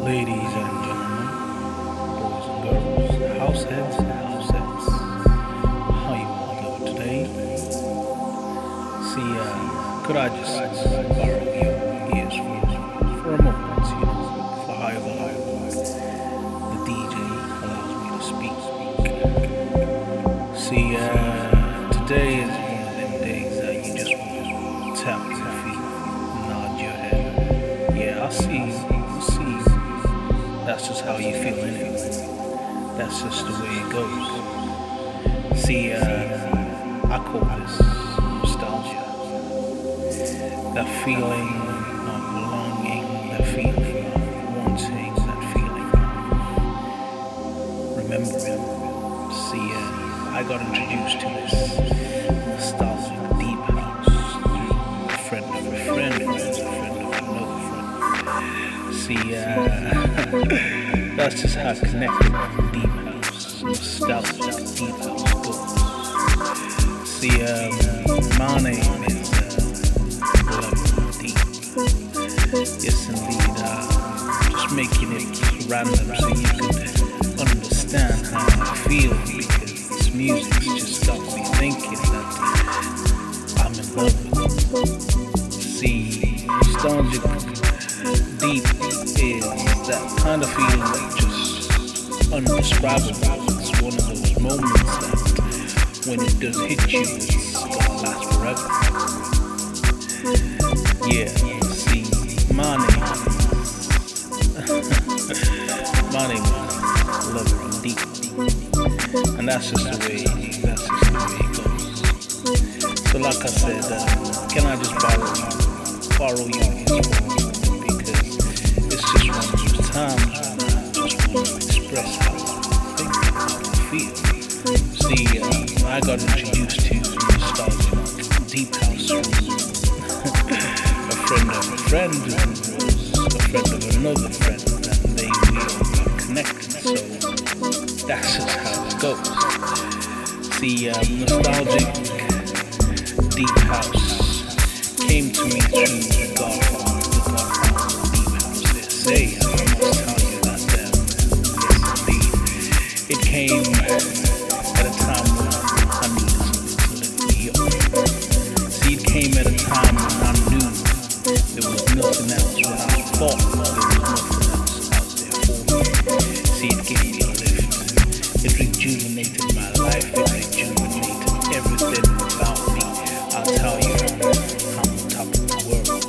Ladies and gentlemen, boys and girls, house heads, how you all doing today? See, could I just borrow your ears for a moment, for however long the DJ allows me to speak. See, today is one of them days that you just want to tap your feet, nod your head. Yeah, I see. That's just how you feel anyway. That's just the way it goes. See, I call this nostalgia. That feeling of belonging, that feeling of wanting, that feeling of remembering. See, I got introduced to this nostalgic deep house through a friend of a friend who is a friend of another friend. See, that's just how connected deep house, nostalgic deep house goes. See, my name is Level Deep. Yes, indeed. Just making it random so you could understand how I feel, because this music just got me thinking that I'm in love with it. See, nostalgic deep is that kind of feeling that just undescribable. It's one of those moments that when it does hit you, it's gonna last forever. Yeah, see, my name is Lover and Deep, and that's just the way it goes. So like I said, can I just borrow you times when I just want to express how I think, how I feel. See, I got introduced to nostalgic deep house from a friend of a friend who was a friend of another friend, and we all got connected. So that's just how it goes. See, nostalgic deep house came to me through the Godfather deep house. They say. It came at a time when I needed something to lift me up. See, it came at a time when I knew there was nothing else, when I thought there was nothing else out there for me. See, it gave me a lift. It rejuvenated my life. It rejuvenated everything about me. I'll tell you, I'm on top of the world.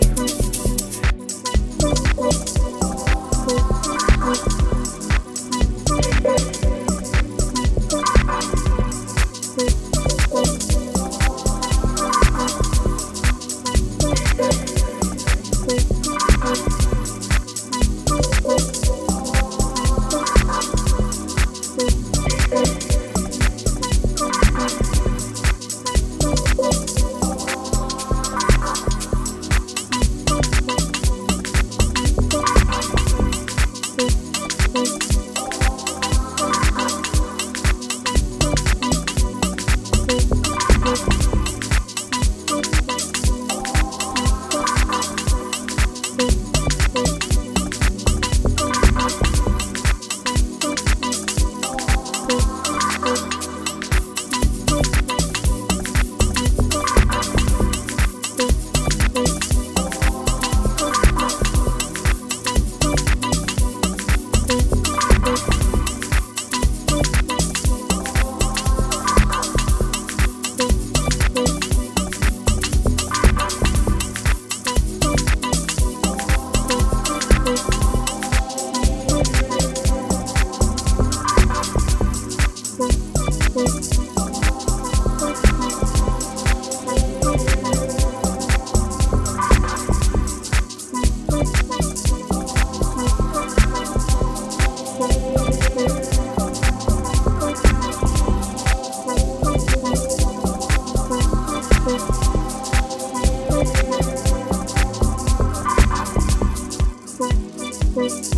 Thank you.